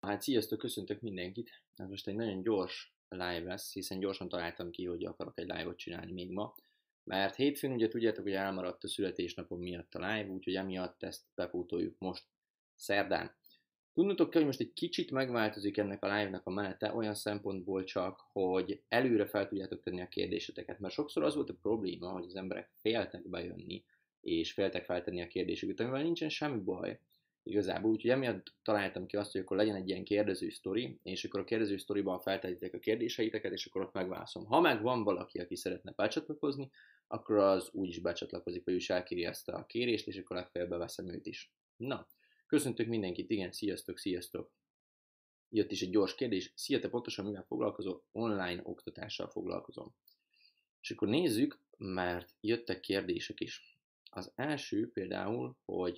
Hát sziasztok, köszöntök mindenkit! Ez most egy nagyon gyors live lesz, hiszen gyorsan találtam ki, hogy akarok egy live-ot csinálni még ma. Mert hétfőn ugye tudjátok, hogy elmaradt a születésnapom miatt a live, úgyhogy emiatt ezt bepótoljuk most szerdán. Tudnotok kell, hogy most egy kicsit megváltozik ennek a live-nak a menete, olyan szempontból csak, hogy előre fel tudjátok tenni a kérdéseteket. Mert sokszor az volt a probléma, hogy az emberek féltek bejönni, és féltek feltenni a kérdésüket, amivel nincsen semmi baj. Igazából, úgyhogy emiatt találtam ki azt, hogy akkor legyen egy ilyen kérdező sztori, és akkor a kérdező sztoriban feltehetitek a kérdéseiteket, és akkor ott megválaszolom. Ha meg van valaki, aki szeretne becsatlakozni, akkor az úgyis becsatlakozik, vagy is elkéri ezt a kérést, és akkor legfeljebb beveszem őt is. Na, köszöntök mindenkit, igen, sziasztok, sziasztok! Jött is egy gyors kérdés, szia, te pontosan mivel foglalkozol? Online oktatással foglalkozom. És akkor nézzük, mert jöttek kérdések is. Az első például, hogy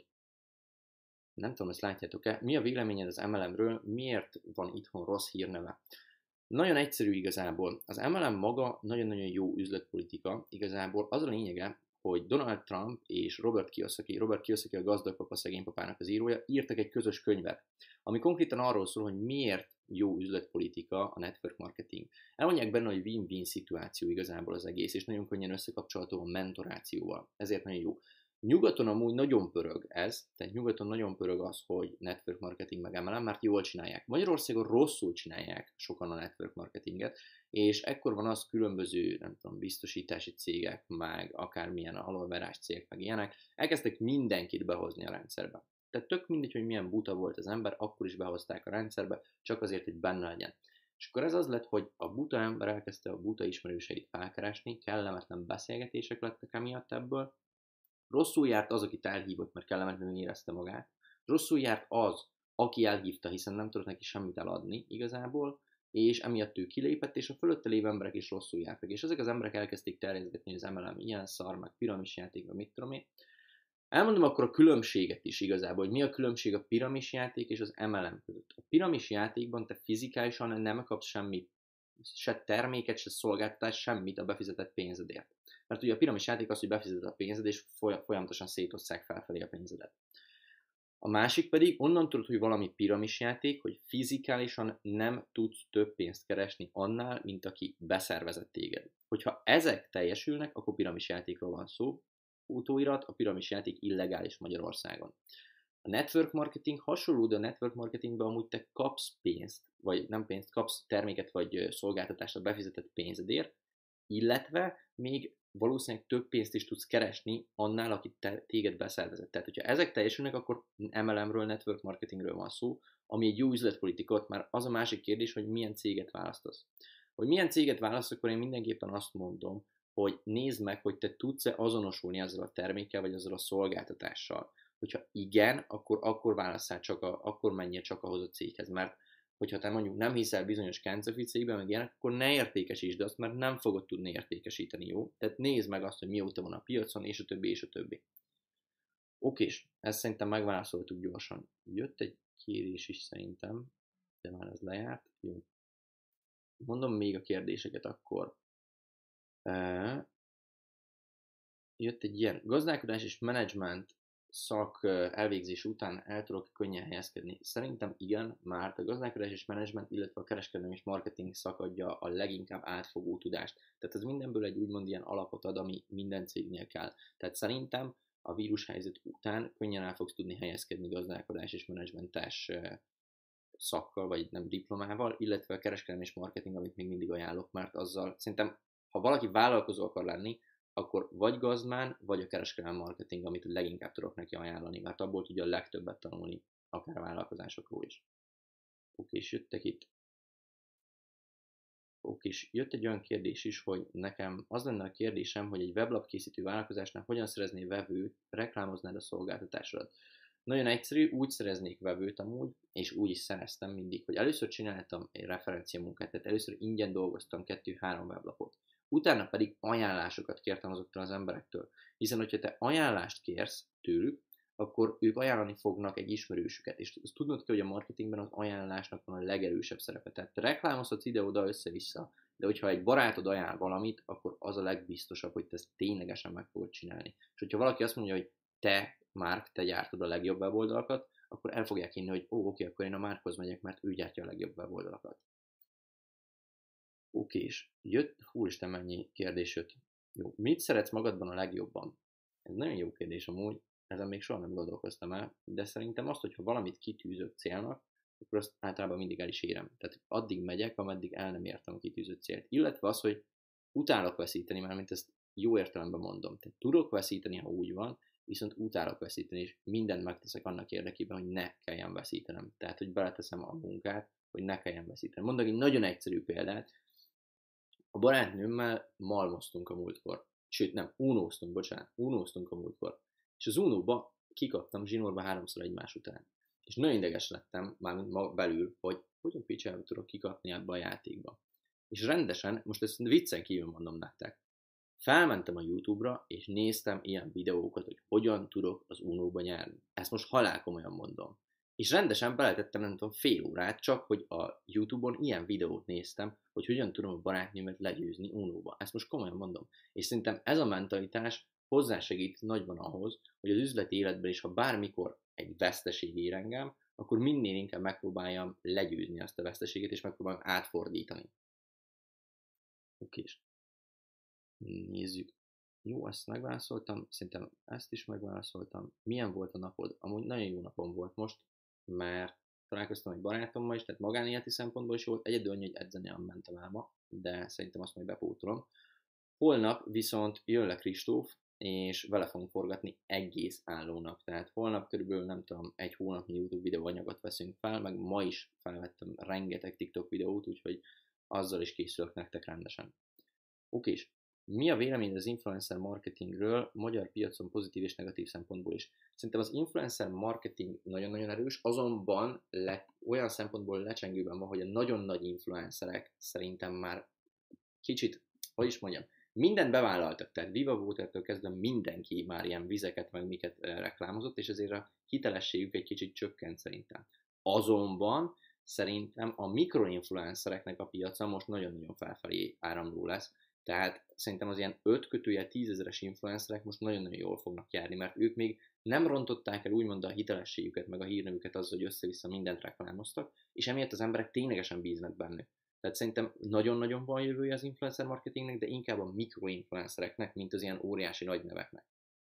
nem tudom, ezt látjátok-e, mi a véleményed az MLM-ről, miért van itthon rossz hírneve? Nagyon egyszerű igazából. Az MLM maga nagyon-nagyon jó üzletpolitika, igazából az a lényege, hogy Donald Trump és Robert Kiyosaki a gazdag papa szegény papának az írója, írtak egy közös könyvet, ami konkrétan arról szól, hogy miért jó üzletpolitika a network marketing. Elmondják benne, hogy win-win szituáció igazából az egész, és nagyon könnyen összekapcsolható a mentorációval. Ezért nagyon jó. Nyugaton amúgy nagyon pörög ez, tehát nyugaton nagyon pörög az, hogy network marketing meg MLM, mert jól csinálják. Magyarországon rosszul csinálják sokan a network marketinget, és ekkor van az különböző, nem tudom, biztosítási cégek, meg akármilyen alulverás cégek, meg ilyenek, elkezdtek mindenkit behozni a rendszerbe. Tehát tök mindegy, hogy milyen buta volt az ember, akkor is behozták a rendszerbe, csak azért, hogy benne legyen. És akkor ez az lett, hogy a buta ember elkezdte a buta ismerőseit felkeresni, kellemetlen beszélgetések lettek emiatt ebből. Rosszul járt az, akit elhívott, mert kellemetlenül érezte magát. Rosszul járt az, aki elhívta, hiszen nem tudott neki semmit eladni igazából, és emiatt ő kilépett, és a fölötte lévő emberek is rosszul jártak. És ezek az emberek elkezdték terjeszgetni, hogy az MLM ilyen szar, meg piramisjáték, meg mit tudom én. Elmondom akkor a különbséget is igazából, hogy mi a különbség a piramisjáték és az MLM között. A piramisjátékban te fizikálisan nem kapsz semmit, se terméket, se szolgáltatást, semmit a befizetett pénzedért. Mert ugye a piramis játék az, hogy befizeted a pénzed, és folyamatosan szétosszák felfelé a pénzedet. A másik pedig, onnan tudod, hogy valami piramis játék, hogy fizikálisan nem tudsz több pénzt keresni annál, mint aki beszervezett téged. Hogyha ezek teljesülnek, akkor piramis játékról van szó. Utóirat, a piramis játék illegális Magyarországon. A network marketing hasonló, de a network marketingben amúgy te kapsz pénzt, vagy nem pénzt, kapsz terméket vagy szolgáltatást a befizetett pénzedért, illetve még valószínűleg több pénzt is tudsz keresni annál, aki téged beszervezett. Tehát, hogyha ezek teljesülnek, akkor MLM-ről, network marketingről van szó, ami egy jó üzletpolitikot, mert az a másik kérdés, hogy milyen céget választasz. Hogy milyen céget választasz, akkor én mindenképpen azt mondom, hogy nézd meg, hogy te tudsz-e azonosulni ezzel a termékkel, vagy ezzel a szolgáltatással. Hogyha igen, akkor válasszál akkor menjél csak ahhoz a céghez, mert hogyha te mondjuk nem hiszel bizonyos kenceficékben, meg ilyenek, akkor ne értékesítsd azt, mert nem fogod tudni értékesíteni, jó? Tehát nézd meg azt, hogy mióta van a piacon, és a többi, és a többi. Okés, ezt szerintem megválaszoltuk gyorsan. Jött egy kérés is szerintem, de már ez lejárt. Jó. Mondom még a kérdéseket akkor. Jött egy ilyen gazdálkodás és menedzsment szak elvégzés után el tudok könnyen helyezkedni. Szerintem igen, mert a gazdálkodás és menedzsment, illetve a kereskedelem és marketing szak adja a leginkább átfogó tudást. Tehát ez mindenből egy úgymond ilyen alapot ad, ami minden cégnél kell. Tehát szerintem a vírushelyzet után könnyen el fogsz tudni helyezkedni gazdálkodás és menedzsmentes szakkal, vagy nem diplomával, illetve a kereskedelem és marketing, amit még mindig ajánlok, mert azzal szerintem, ha valaki vállalkozó akar lenni, akkor vagy gazdmán, vagy a kereskedelmi marketing, amit leginkább tudok neki ajánlani, mert abból tudja a legtöbbet tanulni, akár a vállalkozásokról is. És jöttek itt. És jött egy olyan kérdés is, hogy nekem az lenne a kérdésem, hogy egy weblap készítő vállalkozásnál hogyan szerezné vevőt, reklámoznád a szolgáltatásodat. Nagyon egyszerű, úgy szereznék vevőt amúgy, és úgy is szereztem mindig, hogy először csináltam egy referencia munkát, tehát először ingyen dolgoztam 2-3 weblapot. Utána pedig ajánlásokat kértem azoktól az emberektől. Hiszen, hogyha te ajánlást kérsz tőlük, akkor ők ajánlani fognak egy ismerősüket. És azt tudnod kell, hogy a marketingben az ajánlásnak van a legerősebb szerepe. Tehát te reklámozhatsz ide-oda, össze-vissza, de hogyha egy barátod ajánl valamit, akkor az a legbiztosabb, hogy te ezt ténylegesen meg fogod csinálni. És hogyha valaki azt mondja, hogy te gyártod a legjobb weboldalakat, akkor el fogják hinni, hogy oké, akkor én a Márkhoz megyek, mert ő gyártja a legjobb weboldalakat. Oké, és jött, úristen, mennyi kérdés jött. Jó, mit szeretsz magadban a legjobban? Ez nagyon jó kérdés amúgy, ezen még soha nem gondolkoztam el, de szerintem azt, hogyha valamit kitűzök célnak, akkor azt általában mindig el is érem. Tehát addig megyek, ameddig el nem értem a kitűzött célt. Illetve az, hogy utálok veszíteni, mármint ezt jó értelemben mondom. Tehát tudok veszíteni, ha úgy van, viszont utálok veszíteni, és mindent megteszek annak érdekében, hogy ne kelljen veszítenem. Tehát, hogy beleteszem a munkát, hogy ne kelljen veszíteni. Mondok egy nagyon egyszerű példát. A barátnőmmel malmoztunk a múltkor. Sőt, nem, unóztunk a múltkor. És az unóba kikaptam zsinórba 3-szor egymás után. És nagyon ideges lettem, mármint ma belül, hogy hogyan picsába tudok kikapni ebbe a játékba. És rendesen, most ezt viccen kívül mondom nektek, felmentem a YouTube-ra, és néztem ilyen videókat, hogy hogyan tudok az Unóba nyerni. Ezt most halálkomolyan mondom. És rendesen beletettem, nem tudom, fél órát, csak hogy a YouTube-on ilyen videót néztem, hogy hogyan tudom a barátnőmet legyőzni Unóba. Ezt most komolyan mondom. És szerintem ez a mentalitás hozzásegít nagyban ahhoz, hogy az üzleti életben is, ha bármikor egy veszteség ér engem, akkor minél inkább megpróbáljam legyőzni azt a veszteséget, és megpróbáljam átfordítani. Oké. Nézzük. Jó, ezt megválaszoltam, szerintem ezt is megválaszoltam. Milyen volt a napod? Amúgy nagyon jó napom volt most, mert találkoztam egy barátommal is, tehát magánéleti szempontból is volt, egyedül annyi, hogy edzeni nem mentem el ma, de szerintem azt majd bepótolom. Holnap viszont jön le Kristóf, és vele fogunk forgatni egész állónap. Tehát holnap körülbelül, nem tudom, egy hónapnyi YouTube videóanyagot veszünk fel, meg ma is felvettem rengeteg TikTok videót, úgyhogy azzal is készülök nektek rendesen. Okés. Mi a véleményed az influencer marketingről magyar piacon pozitív és negatív szempontból is? Szerintem az influencer marketing nagyon-nagyon erős, azonban olyan szempontból lecsengőben van, hogy a nagyon nagy influencerek szerintem már kicsit, hogy is mondjam, mindent bevállaltak, tehát Viva Water-től kezdve mindenki már ilyen vizeket meg miket reklámozott, és ezért a hitelességük egy kicsit csökkent szerintem. Azonban szerintem a mikroinfluencereknek a piaca most nagyon-nagyon felfelé áramló lesz, tehát szerintem az ilyen 5-10 ezeres influencerek most nagyon-nagyon jól fognak járni, mert ők még nem rontották el úgymond a hitelességüket, meg a hírnevüket azzal, hogy össze-vissza mindent reklámoztak, és emiatt az emberek ténylegesen bíznak bennük. Tehát szerintem nagyon-nagyon van jövője az influencer marketingnek, de inkább a mikroinfluencereknek, mint az ilyen óriási nagy neveknek.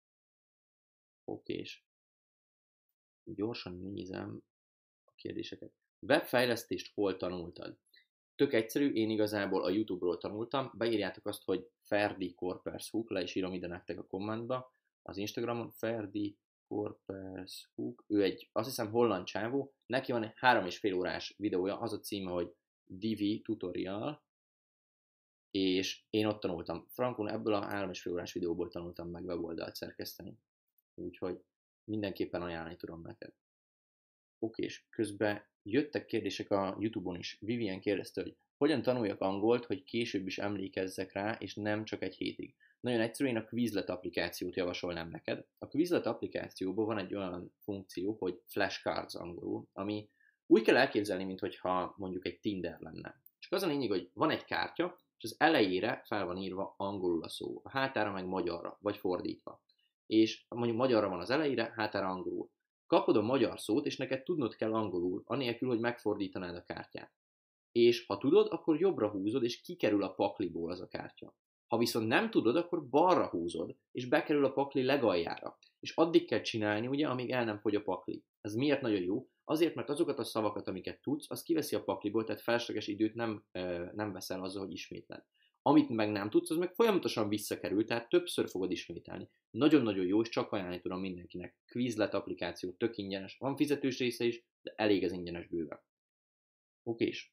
Okés. Gyorsan nézem a kérdéseket. Webfejlesztést hol tanultad? Tök egyszerű, én igazából a YouTube-ról tanultam, beírjátok azt, hogy Ferdi Korpershoek, le is írom ide nektek a kommentba, az Instagramon Ferdi Korpershoek, ő egy, azt hiszem, holland csávó, neki van egy 3,5 órás videója, az a címe, hogy Divi Tutorial, és én ott tanultam. Frankon ebből a 3,5 órás videóból tanultam meg weboldalt szerkeszteni. Úgyhogy mindenképpen ajánlani tudom neked. Okés, közben jöttek kérdések a YouTube-on is. Vivian kérdezte, hogy hogyan tanuljak angolt, hogy később is emlékezzek rá, és nem csak egy hétig. Nagyon egyszerű, én a Quizlet applikációt javasolnám neked. A Quizlet applikációban van egy olyan funkció, hogy flashcards angolul, ami úgy kell elképzelni, mintha mondjuk egy Tinder lenne. Csak az a lényeg, hogy van egy kártya, és az elejére fel van írva angolul a szó, a hátára meg magyarra, vagy fordítva. És mondjuk magyarra van az elejére, hátára angolul. Kapod a magyar szót, és neked tudnod kell angolul, anélkül, hogy megfordítanád a kártyát. És ha tudod, akkor jobbra húzod, és kikerül a pakliból az a kártya. Ha viszont nem tudod, akkor balra húzod, és bekerül a pakli legaljára. És addig kell csinálni, ugye, amíg el nem fogy a pakli. Ez miért nagyon jó? Azért, mert azokat a szavakat, amiket tudsz, az kiveszi a pakliból, tehát felesleges időt nem veszel azzal, hogy ismétled. Amit meg nem tudsz, az meg folyamatosan visszakerül, tehát többször fogod ismételni. Nagyon-nagyon jó, és csak ajánlani tudom mindenkinek. Quizlet applikáció, tök ingyenes. Van fizetős része is, de elég az ingyenes bőven. Okés.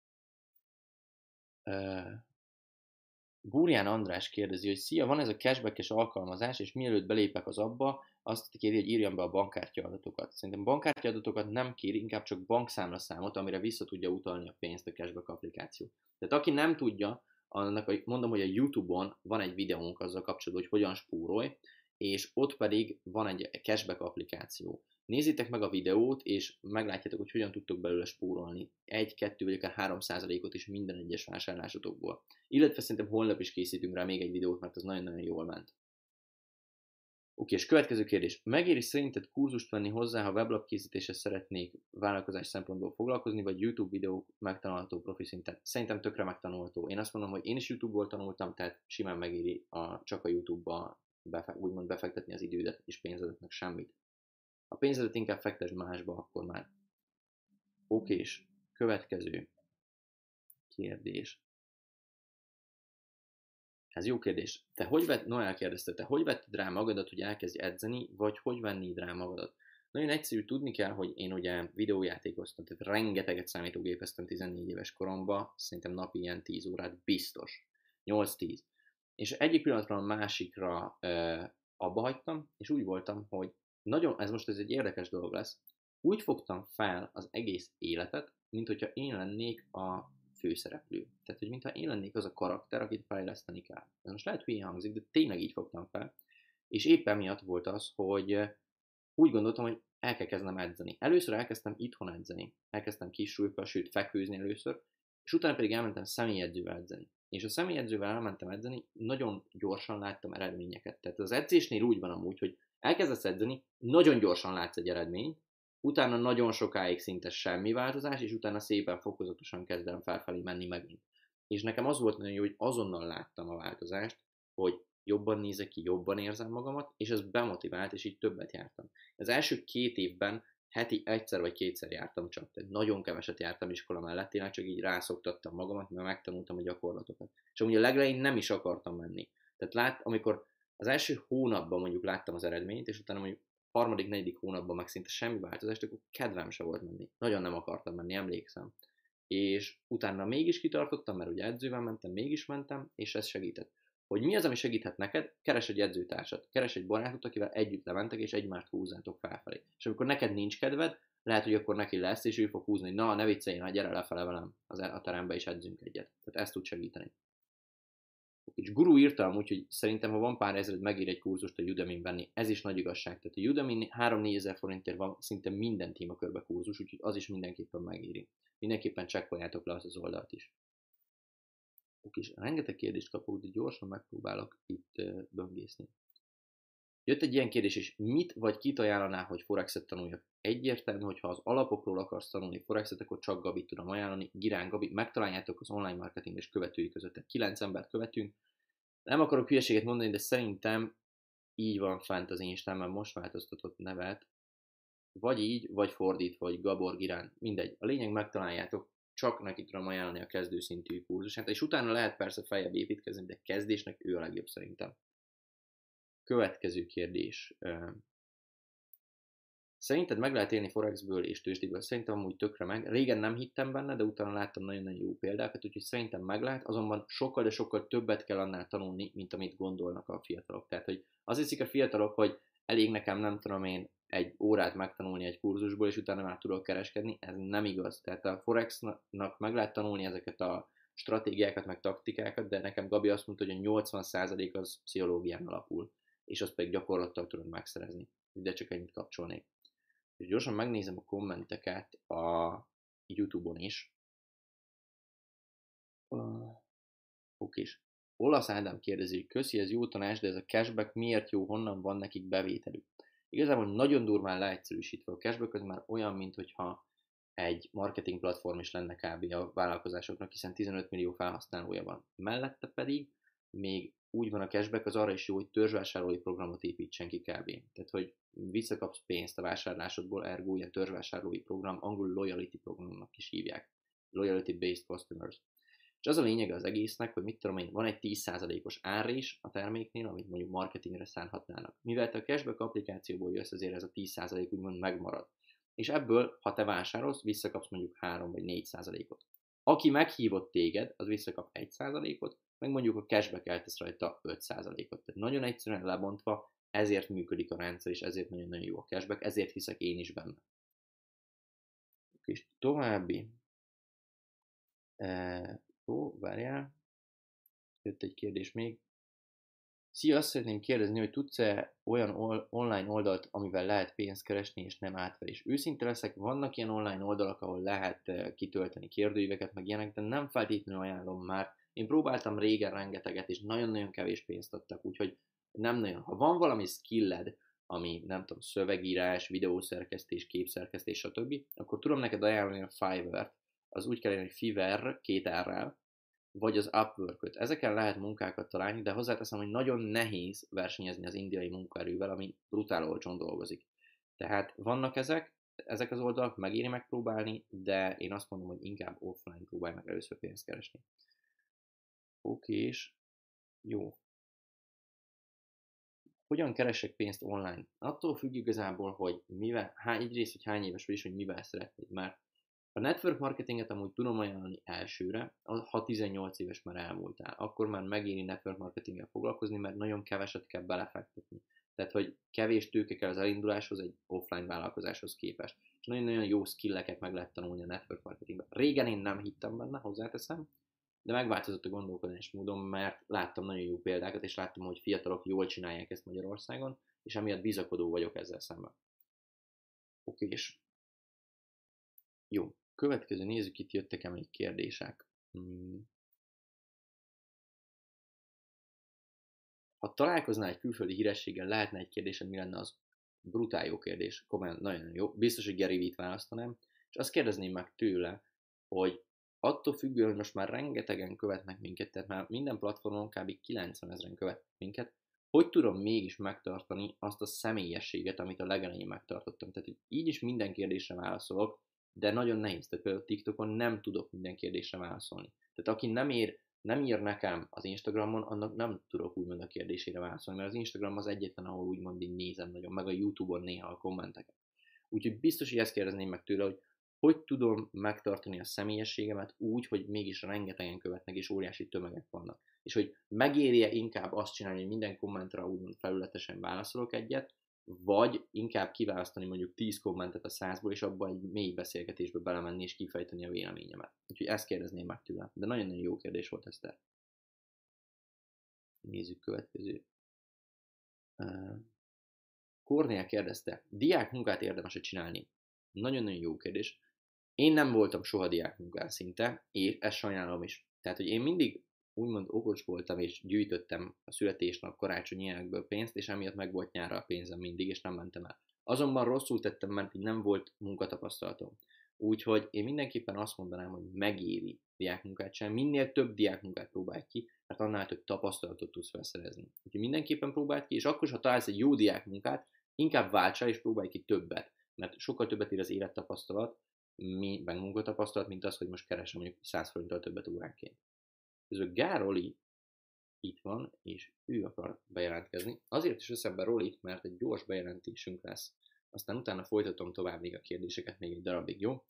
Búrján András kérdezi, hogy szia, van ez a cashback-es alkalmazás, és mielőtt belépek az abba, azt kéri, hogy írjam be a bankkártya adatokat. Szerintem bankkártya adatokat nem kér, inkább csak bankszámlaszámot, amire vissza tudja utalni a pénzt a cashback applikáció. Tehát aki nem tudja, annak mondom, hogy a YouTube-on van egy videónk azzal kapcsolatban, hogy hogyan spórolj, és ott pedig van egy cashback applikáció. Nézzétek meg a videót, és meglátjátok, hogy hogyan tudtok belőle spórolni 1, 2 vagy akár 3%-ot is minden egyes vásárlásotokból. Illetve szerintem holnap is készítünk rá még egy videót, mert az nagyon-nagyon jól ment. Oké, és következő kérdés. Megéri szerinted kurzust venni hozzá, ha weblap készítésre szeretnék vállalkozás szempontból foglalkozni, vagy YouTube videók megtanulható profi szinten? Szerintem tökre megtanulható. Én azt mondom, hogy én is YouTube-ból tanultam, tehát simán megéri csak a YouTube-ba úgymond befektetni az idődet és pénzedet, meg semmit. A pénzedet inkább fektesd másba, akkor már. Oké, és következő kérdés. Ez jó kérdés. Noel kérdezte, te hogy vetted rá magadat, hogy elkezdj edzeni, vagy hogy vennéd rá magadat? Nagyon egyszerű, tudni kell, hogy én ugye videójátékoztam, tehát rengeteget számítógépeztem 14 éves koromban, szerintem napi ilyen 10 órát biztos. 8-10. És egyik pillanatról a másikra abba hagytam, és úgy voltam, hogy ez egy érdekes dolog lesz, úgy fogtam fel az egész életet, mint hogyha én lennék a főszereplő. Tehát, hogy mintha én lennék az a karakter, akit fejleszteni kell. Ez most lehet hülyén hangzik, de tényleg így fogtam fel. És éppen miatt volt az, hogy úgy gondoltam, hogy el kell kezdenem edzeni. Először elkezdtem itthon edzeni. Elkezdtem kis súlyokkal, sőt fekvőzni először, és utána pedig elmentem személyedzővel edzeni. És a személyedzővel elmentem edzeni, nagyon gyorsan láttam eredményeket. Tehát az edzésnél úgy van amúgy, hogy elkezdesz edzeni, nagyon gyorsan látsz egy eredményt, utána nagyon sokáig szinte semmi változás, és utána szépen fokozatosan kezdem felfelé menni megint. És nekem az volt nagyon jó, hogy azonnal láttam a változást, hogy jobban nézek ki, jobban érzem magamat, és ez bemotivált, és így többet jártam. Az első 2 évben heti egyszer vagy kétszer jártam csak, tehát nagyon keveset jártam iskola mellett, tényleg csak így rászoktattam magamat, mert megtanultam a gyakorlatokat. És amúgy a legelején nem is akartam menni. Tehát amikor az első hónapban mondjuk láttam az eredményt, és utána mondjuk harmadik, negyedik hónapban meg szinte semmi változást, akkor kedvem se volt menni. Nagyon nem akartam menni, emlékszem. És utána mégis kitartottam, mert ugye edzővel mentem, mégis mentem, és ez segített. Hogy mi az, ami segíthet neked? Keres egy edzőtársat, keres egy barátot, akivel együtt lementek, és egymást húzzátok felfelé. És amikor neked nincs kedved, lehet, hogy akkor neki lesz, és ő fog húzni, hogy na, ne viccelj, na, gyere lefele velem a terembe, és edzünk egyet. Tehát ezt tud segíteni. És Guru írta amúgy, hogy szerintem, ha van pár ezred, megír egy kurzust a Udemy-n venni. Ez is nagy igazság. Tehát a Udemy 3-4 ezer forintért van szinte minden témakörbe kurzus, úgyhogy az is mindenképpen megéri. Mindenképpen csekkoljátok le azt az oldalt is. És rengeteg kérdést kapok, de gyorsan megpróbálok itt böngészni. Jött egy ilyen kérdés is, mit vagy kit ajánlanál, hogy Forexet tanuljak? Egyértelmű, hogy ha az alapokról akarsz tanulni Forexet, akkor csak Gabit tudom ajánlani. Girán Gabi, megtaláljátok az online marketing és követői között. 9 embert követünk. Nem akarok hülyeséget mondani, de szerintem így van fent az Instán, mert most változtatott nevet. Vagy így, vagy fordítva, vagy Gabor Girán. Mindegy. A lényeg, megtaláljátok. Csak neki tudom ajánlani a kezdőszintű kurzusát, és utána lehet persze feljebb építkezni, de kezdésnek ő a legjobb szerintem. Következő kérdés. Szerinted meg lehet élni Forexből és tőzsdéből? Szerintem amúgy tökre meg. Régen nem hittem benne, de utána láttam nagyon-nagyon jó példákat, úgyhogy szerintem meg lehet, azonban sokkal, de sokkal többet kell annál tanulni, mint amit gondolnak a fiatalok. Tehát, hogy azt hiszik a fiatalok, hogy elég nekem, nem tudom én, egy órát megtanulni egy kurzusból, és utána már tudok kereskedni. Ez nem igaz. Tehát a Forexnak meg lehet tanulni ezeket a stratégiákat, meg taktikákat, de nekem Gabi azt mondta, hogy a 80% az pszichológián alapul, és azt pedig gyakorlattal tudod megszerezni. De csak ennyit kapcsolnék. És gyorsan megnézem a kommenteket a YouTube-on is. Oké. Olasz Ádám kérdezi, hogy köszi, ez jó tanács, de ez a cashback miért jó, honnan van nekik bevételük? Igazából nagyon durván leegyszerűsítve a cashback az már olyan, mintha egy marketing platform is lenne kb. A vállalkozásoknak, hiszen 15 millió felhasználója van. Mellette pedig még úgy van a cashback, az arra is jó, hogy törzsvásárlói programot építsen ki kb. Tehát, hogy visszakapsz pénzt a vásárlásodból, ergo ilyen törzsvásárlói program, angol loyalty programnak is hívják. Loyalty based customers. És az a lényege az egésznek, hogy mit tudom én, van egy 10%-os árrés a terméknél, amit mondjuk marketingre szánhatnának. Mivel te a cashback applikációból jössz, azért ez a 10% úgymond megmarad. És ebből, ha te vásárolsz, visszakapsz mondjuk 3 vagy 4%-ot. Aki meghívott téged, az visszakap 1%-ot, meg mondjuk a cashback eltesz rajta 5%-ot. Tehát nagyon egyszerűen lebontva, ezért működik a rendszer, és ezért nagyon-nagyon jó a cashback, ezért hiszek én is benne. És további. Várjál. Jött egy kérdés még. Szia, azt szeretném kérdezni, hogy tudsz-e olyan online oldalt, amivel lehet pénzt keresni, és nem átverés? Őszinte leszek, vannak ilyen online oldalak, ahol lehet kitölteni kérdőíveket, meg ilyenek, de nem feltétlenül ajánlom már. Én próbáltam régen rengeteget, és nagyon-nagyon kevés pénzt adtak, úgyhogy nem nagyon. Ha van valami skilled, ami nem tudom, szövegírás, videószerkesztés, képszerkesztés, stb., akkor tudom neked ajánlani a Fiverr-t, az úgy kell írni, hogy Fiverr, 2 R-rel, vagy az Upwork-öt. Ezeken lehet munkákat találni, de hozzáteszem, hogy nagyon nehéz versenyezni az indiai munkaerővel, ami brutál olcsón dolgozik. Tehát vannak ezek az oldalak, megéri megpróbálni, de én azt mondom, hogy inkább offline próbálj meg először pénzt keresni. Oké, és jó. Hogyan keresek pénzt online? Attól függ igazából, hogy egyrészt, hogy hány éves vagy, és hogy mivel szeretnéd. Mert a network marketinget amúgy tudom ajánlani elsőre, ha 18 éves már elmúltál. Akkor már megéri network marketinggel foglalkozni, mert nagyon keveset kell belefektetni. Tehát, hogy kevés tőke kell az elinduláshoz egy offline vállalkozáshoz képest. És nagyon-nagyon jó skilleket meg lehet tanulni a network marketingben. Régen én nem hittem benne, hozzáteszem, de megváltozott a gondolkodásmódom, mert láttam nagyon jó példákat, és láttam, hogy fiatalok jól csinálják ezt Magyarországon, és emiatt bizakodó vagyok ezzel szemben. Oké, és jó. Következő nézzük, itt jöttek-e még kérdések. Ha találkoznál egy külföldi hírességgel, lehetne egy kérdésed, mi lenne az? Brutál jó kérdés, komolyan nagyon jó. Biztos, hogy Gary Vee-t választanám, és azt kérdezném meg tőle, hogy attól függően, hogy most már rengetegen követnek minket, tehát már minden platformon kb. 90 000-en követnek minket, hogy tudom mégis megtartani azt a személyességet, amit a legelején megtartottam. Tehát így is minden kérdésre válaszolok, de nagyon nehéz. Tehát például TikTokon nem tudok minden kérdésre válaszolni. Tehát aki nem ír nekem az Instagramon, annak nem tudok úgymond a kérdésére válaszolni, mert az Instagram az egyetlen, ahol úgymond így nézem nagyon, meg a YouTube-on néha a kommenteket. Úgyhogy biztos, hogy ezt kérdezném meg tőle, hogy tudom megtartani a személyességemet úgy, hogy mégis rengetegen követnek, és óriási tömegek vannak. És hogy megéri-e inkább azt csinálni, hogy minden kommentre úgymond felületesen válaszolok egyet, vagy inkább kiválasztani mondjuk 10 kommentet a 100-ból, és abban egy mély beszélgetésbe belemenni, és kifejteni a véleményemet. Úgyhogy ezt kérdezném meg tőle. De nagyon-nagyon jó kérdés volt, Eszter. Nézzük következő. Kornél kérdezte, diákmunkát érdemes-e csinálni? Nagyon-nagyon jó kérdés. Én nem voltam soha diákmunkán szinte, és ezt sajnálom is. Tehát, hogy én mindig úgymond okos voltam, és gyűjtöttem a születésnap, karácsonyi ilyenekből pénzt, és emiatt meg volt nyárra a pénzem mindig, és nem mentem el. Azonban rosszul tettem, mert így nem volt munkatapasztalatom. Úgyhogy én mindenképpen azt mondanám, hogy megéri diákmunkát csinálni. Minél több diákmunkát próbálj ki, mert annál több tapasztalatot tudsz felszerezni. Úgyhogy mindenképpen próbáld ki, és akkor, ha találsz egy jó diákmunkát, inkább váltsál és próbálj ki többet. Mert sokkal többet ér az élettapasztalat, meg munkatapasztalat, mint az, hogy most keresem mondjuk 100 forinttal többet óránként. Ez Gároli itt van, és ő akar bejelentkezni. Azért is veszem be Rolit, mert egy gyors bejelentésünk lesz. Aztán utána folytatom tovább még a kérdéseket még egy darabig, jó?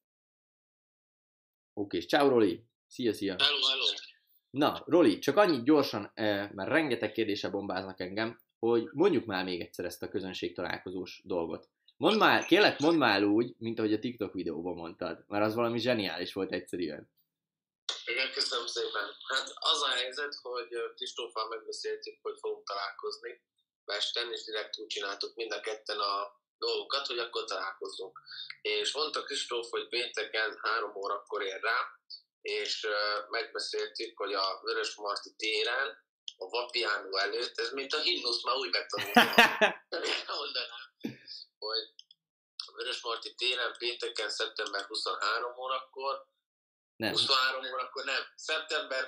Oké, és ciao Roli! Szia! Hello! Na, Roli, csak annyit gyorsan, mert rengeteg kérdése bombáznak engem, hogy mondjuk már még egyszer ezt a közönség találkozós dolgot. Kérlek, mondd már úgy, mint ahogy a TikTok videóban mondtad, mert az valami zseniális volt egyszerűen. Igen, köszönöm szépen. Hát az a helyzet, hogy Kristóffal megbeszéltük, hogy fogunk találkozni Pesten, és direkt úgy csináltuk mind a ketten a dolgokat, hogy akkor találkozzunk. És mondta Kristóf, hogy pénteken 3 órakor ér rá, és megbeszéltük, hogy a Vörösmarty téren, a Vapiano előtt, ez mint a himnusz, már úgy megtanultam. Mondanám, hogy a Vörösmarty téren pénteken szeptember 23 órakor, nem. 23 órakor nem, szeptember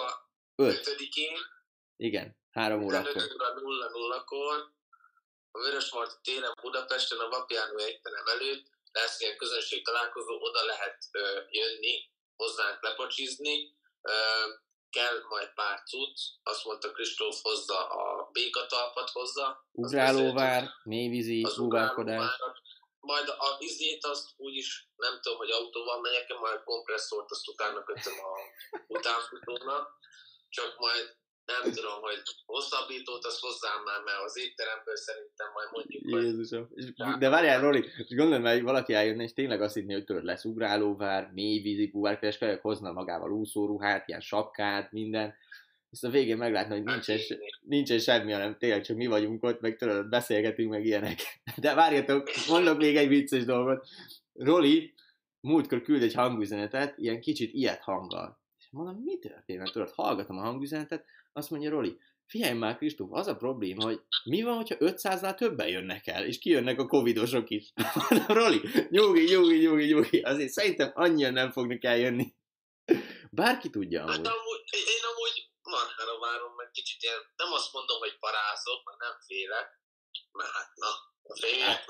25-én, igen, 3 órakor. 15:00-kor a Vörösmarty téren Budapesten a Vapiano egyterem előtt lesz ilyen közönség találkozó, oda lehet jönni, hozzánk lepacsizni, kell majd pár cucc, azt mondta Kristóf, hozza a békatalpat hozza. Ugrálóvár, mélyvízi, búvárkodás. Majd a vizét azt úgyis nem tudom, hogy autóval megyek, majd kompresszort azt utána kötöm a utánfutónak, csak majd nem tudom, hogy hosszabbítót azt hozzám már, mert az étteremből szerintem majd mondjuk, Jézusom. De várjál, Roli, és gondolom, hogy valaki eljönne, és tényleg azt hinné, hogy tudod, lesz ugrálóvár, mélyvízi, búvárkodás, kell hozna magával úszóruhát, ilyen sapkát, minden. És a végén meglátna, hogy nincsen semmi, hanem tényleg csak mi vagyunk ott, meg tudod, beszélgetünk, meg ilyenek. De várjatok, mondok még egy vicces dolgot. Roli múltkor küld egy hangüzenetet, ilyen kicsit ilyet hanggal. És mondom, mi történt? Tudod, hallgatom a hangüzenetet, azt mondja Roli, Figyelj már, Kristóf, az a probléma, hogy mi van, hogyha 500-nál többen jönnek el, és kijönnek a covidosok is. Roli, nyugi, azért szerintem annyian nem fognak eljönni. Bárki tudja Hát amúgy. én amúgy marhára várom, meg kicsit ilyen, nem azt mondom, hogy parázok, meg nem félek, mert hát félek,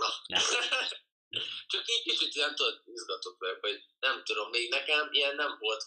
Csak így kicsit ilyen tudod, izgatok vagyok, hogy nem tudom, még nekem ilyen nem volt,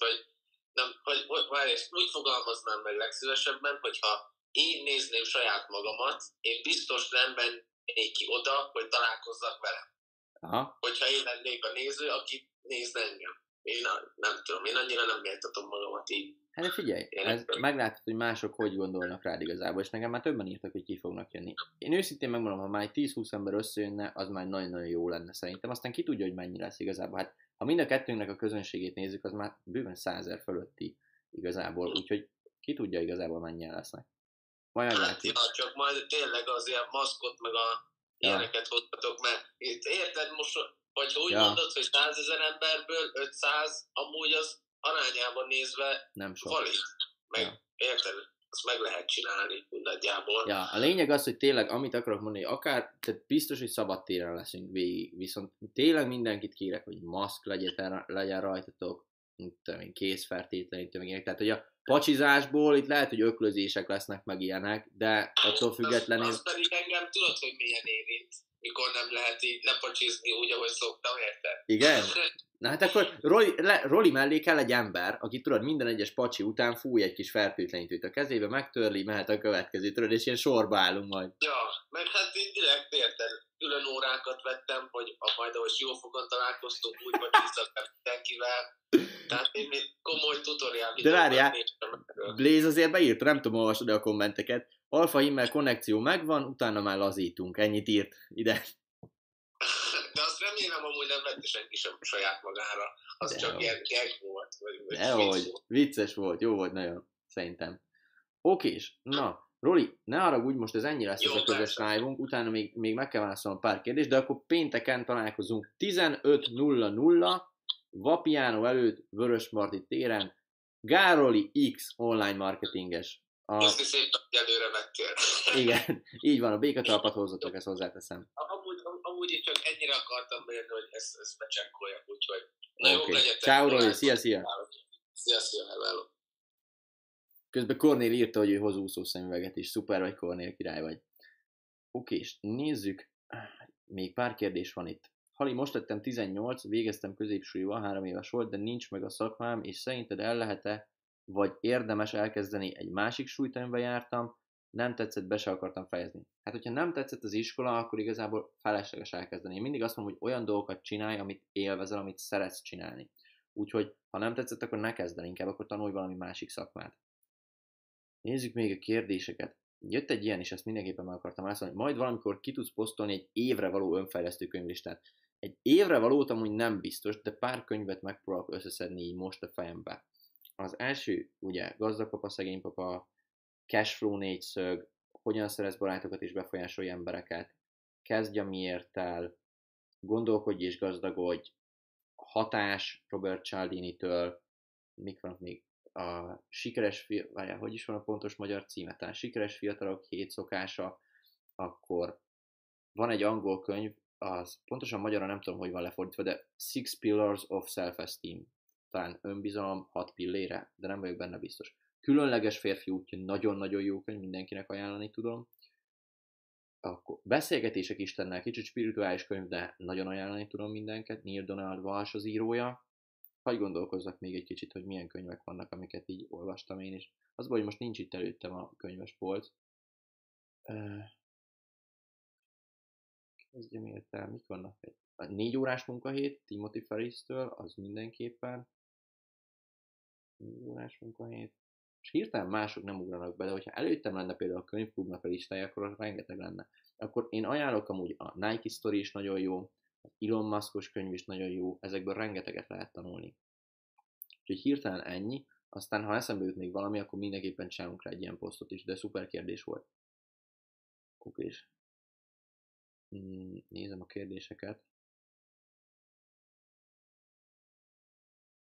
és úgy fogalmaznám meg legszívesebben, hogyha én nézném saját magamat, én biztos nem mennék ki oda, hogy találkozzak velem. Aha. Hogyha én lennék a néző, aki néz engem. Én nem tudom, én annyira nem méltatom magamat így. Hát de figyelj, meglátod, hogy mások hogy gondolnak rád igazából, és nekem már többen írtak, hogy ki fognak jönni. Én őszintén megmondom, ha már 10-20 ember összejönne, az már nagyon-nagyon jó lenne szerintem. Aztán ki tudja, hogy mennyi lesz igazából. Hát ha mind a kettőnknek a közönségét nézzük, az már bőven 100 000 fölötti igazából, úgyhogy ki tudja igazából mennyien lesznek. Majd meglátjuk. Hát, csak majd tényleg az ilyen maszkot meg ilyeneket hoztatok, mert érted most, vagy úgy mondod, hogy 100 000 emberből 500, amúgy az arányában nézve nem sok. Valid. Érted? Azt meg lehet csinálni nagyjából. Ja, a lényeg az, hogy tényleg, amit akarok mondani, akár, tehát biztos, hogy szabad téren leszünk végig, viszont tényleg mindenkit kérek, hogy maszk legyen rajtatok, kézfertőtlenítő, tehát hogy a pacsizásból itt lehet, hogy öklözések lesznek meg ilyenek, de attól függetlenül... Az pedig engem tudod, hogy milyen érint, mikor nem lehet így lepacsizni úgy, ahogy szoktam, érted? Igen? Na hát akkor Roli mellé kell egy ember, aki tudod, minden egyes pacsi után fúj egy kis fertőtlenítőt a kezébe, megtörli, mehet a következő, tudod, és ilyen sorba állunk majd. Ja, meg hát így direkt érted, külön órákat vettem, hogy majd ahogy Siófokon találkoztunk, úgy pacsizzak mindenkivel. Tehát én még komoly tutoriál videókat néztem. Blaze azért beírta, nem tudom, olvasod a kommenteket. Alfa Himmel konnekció megvan, utána már lazítunk. Ennyit írt ide. De azt remélem, amúgy nem vette senki sem saját magára. Az de csak ilyen gag volt. Dehogy, vicces volt, jó volt nagyon, szerintem. Okés, na, Roli, ne haragudj, most ez ennyi lesz jó, ez a közös live-unk, utána még meg kell válaszolnom pár kérdést, de akkor pénteken találkozunk 15:00 Vapiano előtt, Vörösmarty téren, Gároli X online marketinges. Köszi szépen, hogy előre vettél. Igen, így van, a békatalpat hozzatok, ezt hozzáteszem. Amúgy csak ennyire akartam bejönni, hogy ezt becsekkoljak, úgyhogy na jó, legyetek. Ciao Roli, szia! Szia, hello. Közben Kornél írta, hogy ő hoz úszószemüveget is. Szuper vagy, Kornél, király vagy. Oké, és nézzük. Még pár kérdés van itt. Hali, most lettem 18, végeztem középsúlyban, 3 éves volt, de nincs meg a szakmám, és szerinted el lehet-e, vagy érdemes elkezdeni egy másik súlyt, amiben jártam, nem tetszett, be se akartam fejezni. Hát, hogyha nem tetszett az iskola, akkor igazából felesleges elkezdeni. Én mindig azt mondom, hogy olyan dolgokat csinálj, amit élvezel, amit szeretsz csinálni. Úgyhogy, ha nem tetszett, akkor ne kezd el inkább, akkor tanulj valami másik szakmát. Nézzük még a kérdéseket. Jött egy ilyen is, ezt mindenképpen meg akartam válaszolni, majd valamikor ki tudsz posztolni egy évre való önfejlesztő könyvlistát. Egy évre valót amúgy nem biztos, de pár könyvet megpróbálok összeszedni így most a fejembe. Az első, ugye, Gazdag papa, szegény papa, Cashflow 4 szög, hogyan szerez barátokat és befolyásolj embereket, kezdj a miérttel, gondolkodj és gazdagodj, hatás Robert Cialdini-től, mik vannak még? A sikeres, hogy is van a pontos magyar címe? Tehát sikeres fiatalok 7 szokása, akkor van egy angol könyv, az pontosan magyarra nem tudom, hogy van lefordítva, de 6 Pillars of Self-Esteem. Talán önbizalom 6 pillére, de nem vagyok benne biztos. Különleges férfi útja, nagyon-nagyon jó könyv, mindenkinek ajánlani tudom. Akkor Beszélgetések Istennel, kicsit spirituális könyv, de nagyon ajánlani tudom mindenket. Neil Donald Walsh az írója. Hagy gondolkozzak még egy kicsit, hogy milyen könyvek vannak, amiket így olvastam én is. Az baj, hogy most nincs itt előttem a könyves polc. Kezdjem értel, mik vannak? A 4 órás munkahét Timothy Ferris-től, az mindenképpen. 4 órás munkahét. És hirtelen mások nem ugranak be, de hogyha előttem lenne például a könyvklubnak a listája, akkor az rengeteg lenne. Akkor én ajánlok amúgy a Nike Story is nagyon jó, az Elon Muskos könyv is nagyon jó, ezekből rengeteget lehet tanulni. Úgyhogy hirtelen ennyi, aztán ha eszembe jut még valami, akkor mindenképpen csinálunk rá egy ilyen posztot is, de szuper kérdés volt. Okés. Nézem a kérdéseket.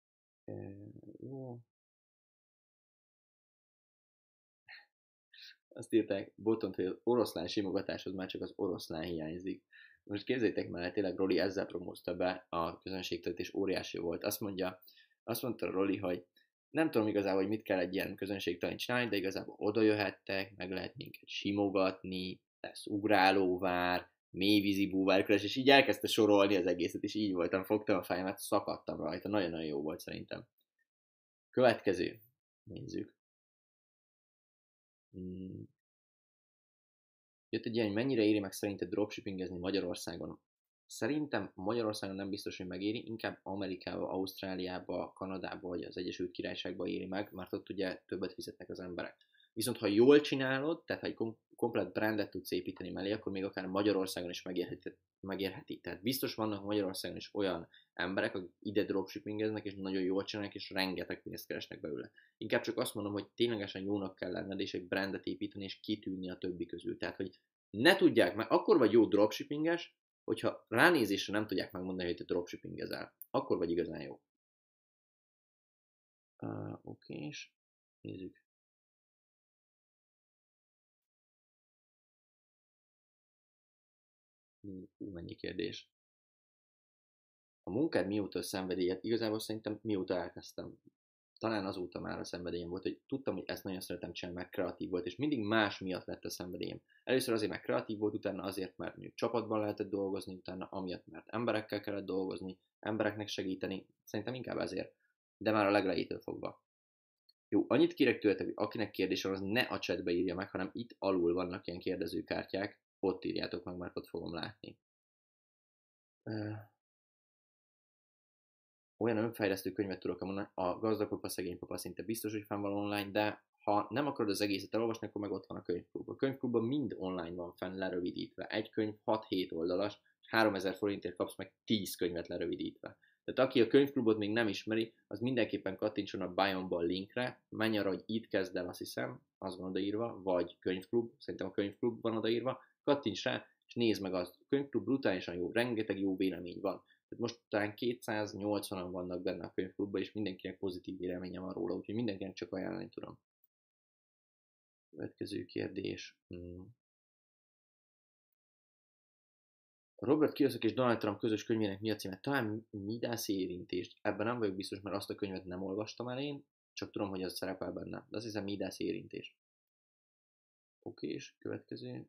Jó. Azt írták Botont, hogy az oroszlán simogatáshoz már csak az oroszlán hiányzik. Most képzeljétek már, tényleg Roli ezzel promózta be a közönségtől, és óriási volt. Azt mondta Roli, hogy nem tudom igazából, hogy mit kell egy ilyen közönségtelen csinálni, de igazából oda jöhettek, meg lehet minket simogatni, lesz ugrálóvár, mélyvízi búvárkodás, és így elkezdte sorolni az egészet, és így voltam, fogtam a fejemet, szakadtam rajta, nagyon-nagyon jó volt szerintem. Következő, nézzük. Jött egy ilyen, hogy mennyire éri meg szerinted dropshippingezni Magyarországon? Szerintem Magyarországon nem biztos, hogy megéri, inkább Amerikába, Ausztráliába, Kanadába vagy az Egyesült Királyságba éri meg, mert ott ugye többet fizetnek az emberek. Viszont ha jól csinálod, tehát ha egy komplet brandet tudsz építeni mellé, akkor még akár Magyarországon is megérheti. Tehát biztos vannak Magyarországon is olyan emberek, akik ide dropshippingeznek, és nagyon jól csinálják, és rengeteg pénzt keresnek belőle. Inkább csak azt mondom, hogy ténylegesen jónak kell lenned, és egy brandet építeni, és kitűnni a többi közül. Tehát, hogy ne tudják, mert akkor vagy jó dropshippinges, hogyha ránézésre nem tudják megmondani, hogy te dropshippingezel. Akkor vagy igazán jó. Oké, és nézzük. Mennyi kérdés. A munkád mióta szenvedélyed? Igazából szerintem mióta elkezdtem. Talán azóta már a szenvedélyem volt, hogy tudtam, hogy ezt nagyon szeretem csinálni, mert kreatív volt, és mindig más miatt lett a szenvedélyem. Először azért, mert kreatív volt, utána azért, mert mondjuk csapatban lehetett dolgozni, utána amiatt, mert emberekkel kellett dolgozni, embereknek segíteni, szerintem inkább ezért, de már a legelejétől fogva. Jó, annyit kérek tőletek, hogy akinek kérdése van, az ne a chatbe írja meg, hanem itt alul vannak ilyen kérdezőkártyák, ott írjátok meg, mert ott fogom látni. Olyan önfejlesztő könyvet tudok mondani, a Gazdag Papa, Szegény Papa szinte biztos, hogy fenn van online, de ha nem akarod az egészet elolvasni, akkor meg ott van a könyvklub. A könyvklubban mind online van fenn lerövidítve. Egy könyv 6-7 oldalas, 3000 forintért kapsz meg 10 könyvet lerövidítve. Tehát aki a könyvklubot még nem ismeri, az mindenképpen kattintson a bio-ba a linkre, menj arra, hogy itt kezd el, azt hiszem, az van odaírva, vagy könyvklub, szerintem a könyvklub van odaírva, kattints rá, és nézd meg azt. A könyvklub brutálisan jó, rengeteg jó vélemény van. Tehát most talán 280-an vannak benne a könyvklubban, és mindenkinek pozitív véleménye van róla, úgyhogy mindenkinek csak ajánlani tudom. Következő kérdés. Robert Kiyosaki és Donald Trump közös könyvének mi a címe? Talán Midász érintést. Ebben nem vagyok biztos, mert azt a könyvet nem olvastam el én, csak tudom, hogy az szerepel benne. De azt hiszem Midász érintés. Oké, és következő.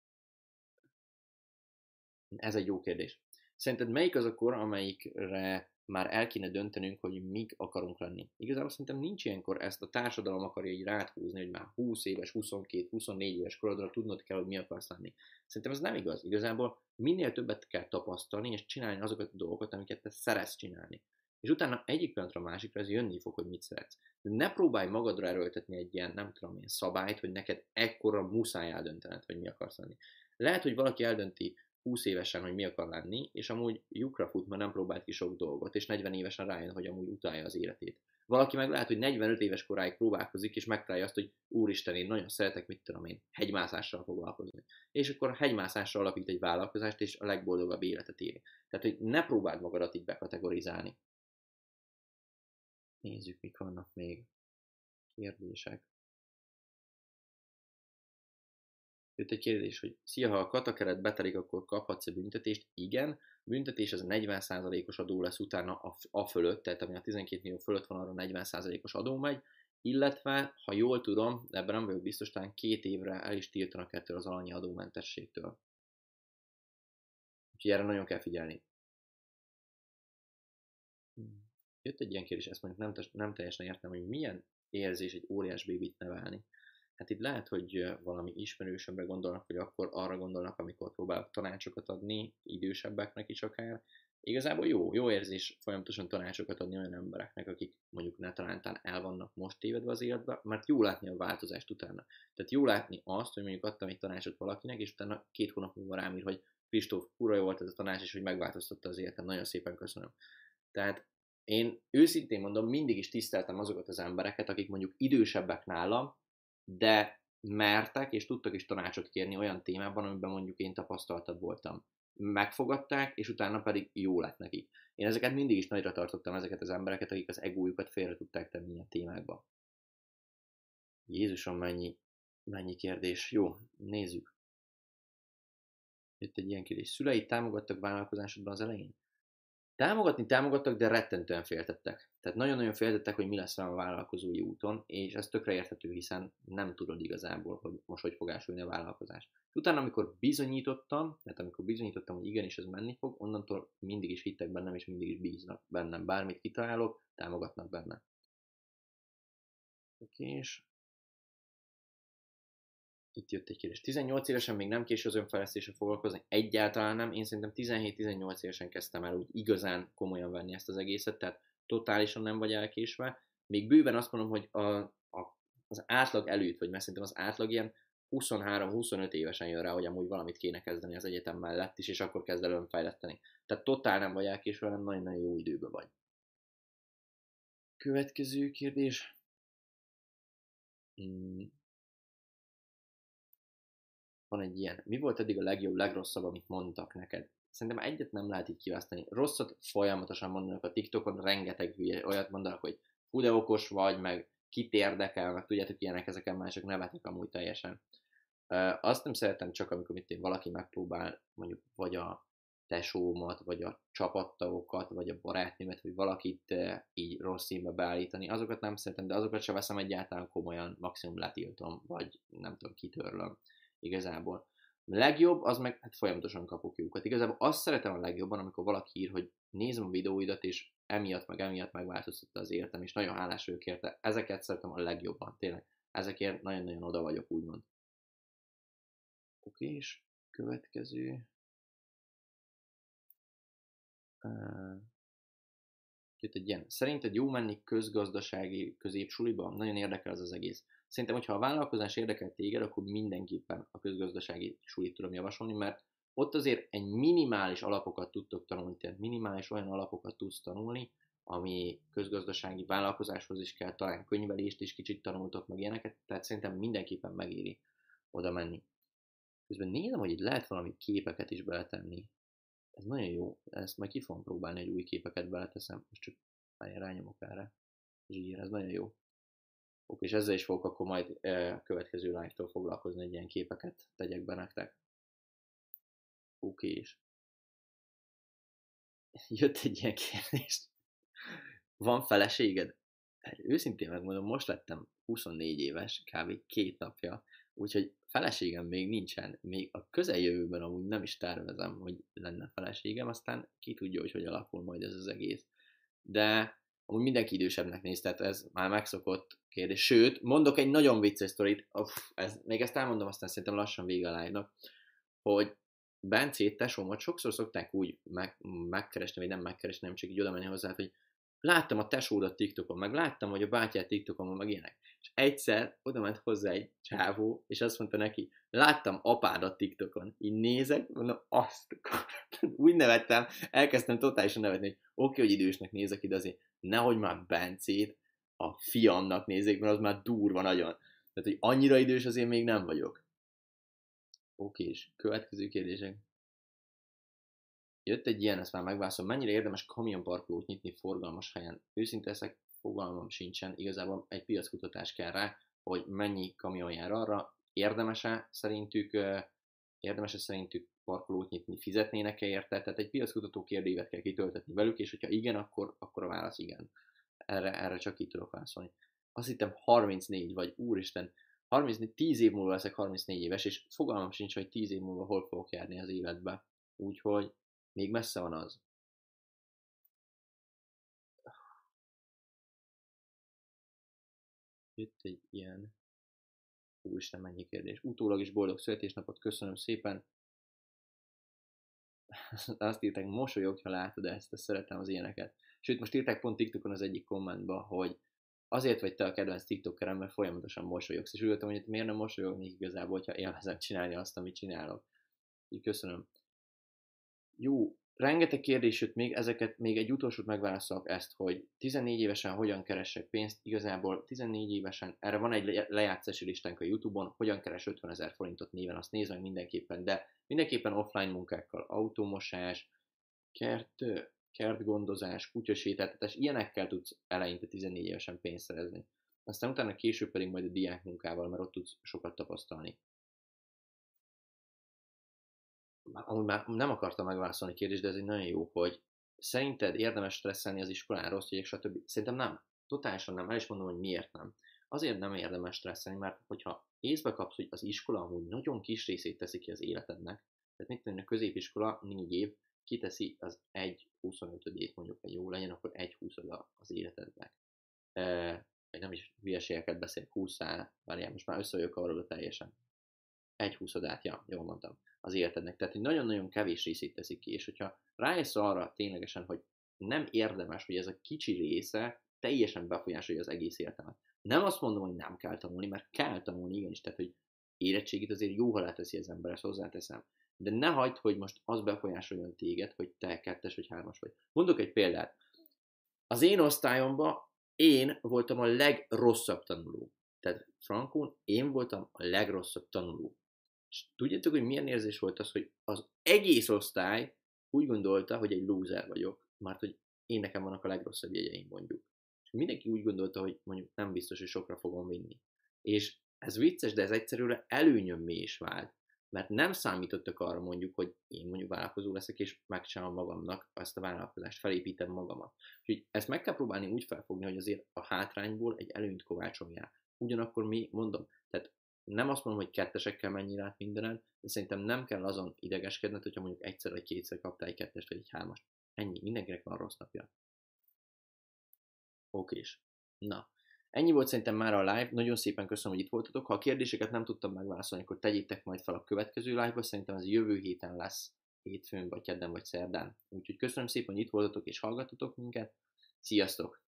Ez egy jó kérdés. Szerinted melyik az a kor, amelyikre már el kéne döntenünk, hogy mik akarunk lenni? Igazából szerintem nincs ilyenkor, ezt a társadalom akarja így ráthúzni, hogy már 20 éves, 22, 24 éves korodra tudnod kell, hogy mi akarsz lenni. Szerintem ez nem igaz. Igazából minél többet kell tapasztalni, és csinálni azokat a dolgokat, amiket te szeretsz csinálni. És utána egyik pillanatra a másikra ez jönni fog, hogy mit szeretsz. De ne próbálj magadra erőltetni egy ilyen, nem tudom, ilyen szabályt, hogy neked ekkora muszáj eldöntened, hogy mi akarsz lenni. Lehet, hogy valaki eldönti 20 évesen, hogy mi akar lenni, és amúgy lyukra fut, mert nem próbált ki sok dolgot, és 40 évesen rájön, hogy amúgy utálja az életét. Valaki meg lehet, hogy 45 éves koráig próbálkozik, és megtalálja azt, hogy úristen, én nagyon szeretek, mit tudom én, hegymászással foglalkozni. És akkor a hegymászással alapít egy vállalkozást, és a legboldogabb életet éli. Tehát, hogy ne próbáld magadat így bekategorizálni. Nézzük, mik vannak még. Kérdések. Jött egy kérdés, hogy szia, ha a katakeret betelik, akkor kaphatsz-e büntetést? Igen, büntetés az a 40%-os adó lesz utána a fölött, tehát ami a 12 millió fölött van, arra 40%-os adó megy, illetve, ha jól tudom, de ebben nem vagyok biztos, talán 2 évre el is tiltanak ettől az alanyi adómentességtől. Úgyhogy erre nagyon kell figyelni. Jött egy ilyen kérdés, ezt mondjuk nem teljesen értem, hogy milyen érzés egy óriás bébit nevelni. Hát itt lehet, hogy valami ismerősömbre gondolnak, vagy akkor arra gondolnak, amikor próbálok tanácsokat adni, idősebbeknek is akár. Igazából jó érzés folyamatosan tanácsokat adni olyan embereknek, akik mondjuk ne talántán el vannak most tévedve az életbe, mert jó látni a változást utána. Tehát jó látni azt, hogy mondjuk adtam egy tanácsot valakinek, és utána 2 hónap múlva rám ír, hogy Kristóf, kurva jó volt ez a tanács, és hogy megváltoztatta az életem. Nagyon szépen köszönöm. Tehát én őszintén mondom, mindig is tiszteltem azokat az embereket, akik mondjuk idősebbek nálam, de mertek és tudtak is tanácsot kérni olyan témában, amiben mondjuk én tapasztaltabb voltam. Megfogadták, és utána pedig jó lett nekik. Én ezeket mindig is nagyra tartottam, ezeket az embereket, akik az egójukat félre tudták tenni a témákba. Jézusom, mennyi Mennyi kérdés? Jó, nézzük. Itt egy ilyen kérdés. Szüleid támogattak vállalkozásodban az elején? Támogatni támogattak, de rettentően féltettek. Tehát nagyon-nagyon féltettek, hogy mi lesz velem a vállalkozói úton, és ez tökre érthető, hiszen nem tudod igazából, hogy most hogy fog ásulni a vállalkozás. Utána, amikor bizonyítottam, hogy igenis ez menni fog, onnantól mindig is hittek bennem, és mindig is bíznak bennem. Bármit kitalálok, támogatnak benne. Oké, és itt jött egy kérdés. 18 évesen még nem késő az önfejlesztésre foglalkozni? Egyáltalán nem. Én szerintem 17-18 évesen kezdtem el úgy igazán komolyan venni ezt az egészet, tehát totálisan nem vagy elkésve. Még bőven azt mondom, hogy az átlag előtt, vagy mert szerintem az átlag ilyen 23-25 évesen jön rá, hogy amúgy valamit kéne kezdeni az egyetem mellett is, és akkor kezd el önfejleszteni. Tehát totál nem vagy elkésve, hanem nagyon-nagyon jó időben vagy. Következő kérdés. Van egy ilyen. Mi volt eddig a legjobb, legrosszabb, amit mondtak neked? Szerintem egyet nem lehet így kiválasztani. Rosszat folyamatosan mondanak a TikTokon, rengeteg hülye, olyat mondanak, hogy fú de okos vagy, meg kit érdekel, meg tudjátok ilyenek, ezeken már csak nevetek amúgy teljesen. Azt nem szeretem csak, amikor valaki megpróbál mondjuk vagy a tesómat, vagy a csapattagokat, vagy a barátnőmet, vagy valakit így rossz színbe beállítani. Azokat nem szeretem, de azokat sem veszem egyáltalán komolyan, maximum letiltom, vagy nem tudom, kitörlöm igazából. A legjobb, az meg hát folyamatosan kapok jókat. Igazából azt szeretem a legjobban, amikor valaki ír, hogy nézem a videóidat, és emiatt megváltoztatta az életem, és nagyon hálás vagyok érte. Ezeket szeretem a legjobban, tényleg. Ezekért nagyon-nagyon oda vagyok, úgymond. Oké, és következő. Jött egy ilyen. Szerinted jó menni közgazdasági középsuliba? Nagyon érdekel az egész. Szerintem, hogyha a vállalkozás érdekel téged, akkor mindenképpen a közgazdasági sulit tudom javasolni, mert ott azért egy minimális alapokat tudtok tanulni, tehát minimális olyan alapokat tudsz tanulni, ami közgazdasági vállalkozáshoz is kell, talán könyvelést is kicsit tanultok, meg ilyeneket, tehát szerintem mindenképpen megéri oda menni. Közben nézem, hogy itt lehet valami képeket is beletenni. Ez nagyon jó, ezt majd ki fogom próbálni, hogy új képeket beleteszem, most csak rányomok erre. Zsír, ez nagyon jó. Oké, és ezzel is fogok akkor majd a következő live-tól foglalkozni, hogy ilyen képeket tegyek be nektek. Oké, és jött egy ilyen kérdés. Van feleséged? Őszintén megmondom, most lettem 24 éves, kb. 2 napja, úgyhogy feleségem még nincsen, még a közeljövőben amúgy nem is tervezem, hogy lenne feleségem, aztán ki tudja, hogy alakul majd ez az egész. De amúgy mindenki idősebbnek néz, tehát ez már megszokott kérdés. Sőt, mondok egy nagyon vicces sztorit, még ezt elmondom, aztán szerintem lassan vége a live-nak, hogy Bencét, tesómat sokszor szokták úgy megkeresni, vagy nem megkeresni, nem csak így oda menni hozzá, hogy láttam a tesódat TikTokon, meg láttam, hogy a bátyát TikTokon, meg ilyenek. És egyszer oda ment hozzá egy csávó, és azt mondta neki, láttam apádat TikTokon. Így nézek, mondom, azt úgy nevettem, elkezdtem totálisan nevetni, hogy oké, hogy idősnek nézek ide, azért nehogy már Bencét a fiamnak nézzék, mert az már durva nagyon. Tehát, hogy annyira idős azért még nem vagyok. Oké, és következő kérdések. Jött egy ilyen, ezt már megválaszolom. Mennyire érdemes kamionparkolót nyitni forgalmas helyen? Őszinte leszek, fogalmam sincsen. Igazából egy piackutatás kell rá, hogy mennyi kamion jár arra. Érdemes-e szerintük parkolót nyitni, fizetnének-e érte? Tehát egy piackutató kérdőívet kell kitöltetni velük, és hogyha igen, akkor a válasz igen. Erre csak így tudok válaszolni. Azt hittem 34 vagy, úristen, 34, 10 év múlva leszek 34 éves, és fogalmam sincs, hogy 10 év múlva hol fogok járni az életbe. Úgyhogy még messze van az. Jött egy ilyen... Úristen, mennyi kérdés. Utólag is boldog születésnapot, köszönöm szépen. Azt írták, mosolyogj, ha látod ezt szeretem az ilyeneket. Sőt, most írták pont TikTokon az egyik kommentba, hogy azért vagy te a kedvenc TikTokerem, mert folyamatosan mosolyogsz. És úgy voltam, hogy miért nem mosolyogni igazából, hogyha élvezem csinálni azt, amit csinálok. Így köszönöm. Jó, rengeteg kérdés jött még, ezeket még egy utolsót megválaszolok ezt, hogy 14 évesen hogyan keresek pénzt. Igazából 14 évesen, erre van egy lejátszási listánk a YouTube-on, hogyan keres 50 000 forintot néven, azt nézd meg mindenképpen, de mindenképpen offline munkákkal, autómosás, kertgondozás, kutyasétáltatás, ilyenekkel tudsz eleinte 14 évesen pénzt szerezni. aztán utána később pedig majd a diákmunkával, mert ott tudsz sokat tapasztalni. Amúgy már nem akartam megválaszolni a kérdést, de ez egy nagyon jó, hogy szerinted érdemes stresszelni az iskolán, rossz ügyek, stb. Szerintem nem. Totálisan nem. El is mondom, hogy miért nem. Azért nem érdemes stresszelni, mert hogyha észbe kapsz, hogy az iskola amúgy nagyon kis részét teszi ki az életednek, tehát mit tudom, a középiskola 4 év kiteszi az 1/25-ét, mondjuk, hogy jó legyen, akkor 1/20 az életednek. Nem is hülyeségeket beszélek, 20-szál, várjál, most már össze vagyok kavarodva teljesen. 1/20-át, ja, jól mondtam, az életednek. Tehát, hogy nagyon-nagyon kevés részét teszik ki, és hogyha rájössz arra ténylegesen, hogy nem érdemes, hogy ez a kicsi része teljesen befolyásolja az egész életemet. Nem azt mondom, hogy nem kell tanulni, mert kell tanulni, igenis, tehát, hogy érettségit azért jó, ha leteszi az ember, ezt hozzáteszem. De ne hagyd, hogy most az befolyásoljon téged, hogy te 2-es vagy 3-as vagy. Mondok egy példát. Az én osztályomban én voltam a legrosszabb tanuló. Tehát frankón én voltam a legrosszabb tanuló. És tudjátok, hogy milyen érzés volt az, hogy az egész osztály úgy gondolta, hogy egy lúzer vagyok, mert hogy én nekem vannak a legrosszabb jegyeim, mondjuk. És mindenki úgy gondolta, hogy mondjuk nem biztos, hogy sokra fogom vinni. És ez vicces, de ez egyszerűen előnyömmé is vált. Mert nem számítottak arra mondjuk, hogy én mondjuk vállalkozó leszek, és megcsinálom magamnak ezt a vállalkozást, felépítem magamat. Úgyhogy ezt meg kell próbálni úgy felfogni, hogy azért a hátrányból egy előnyt kovácsoljál. Ugyanakkor mondom, tehát nem azt mondom, hogy 2-esekkel menjél át mindenen, de szerintem nem kell azon idegeskedned, hogyha mondjuk egyszer vagy kétszer kaptál egy 2-est vagy egy 3-ast. Ennyi, mindenkinek van rossz napja. Okés. Na, ennyi volt szerintem már a live. Nagyon szépen köszönöm, hogy itt voltatok. Ha a kérdéseket nem tudtam megválaszolni, akkor tegyétek majd fel a következő live-ba. Szerintem ez jövő héten lesz, hétfőn, vagy kedden, vagy szerdán. Úgyhogy köszönöm szépen, hogy itt voltatok és hallgattatok minket. Sziasztok!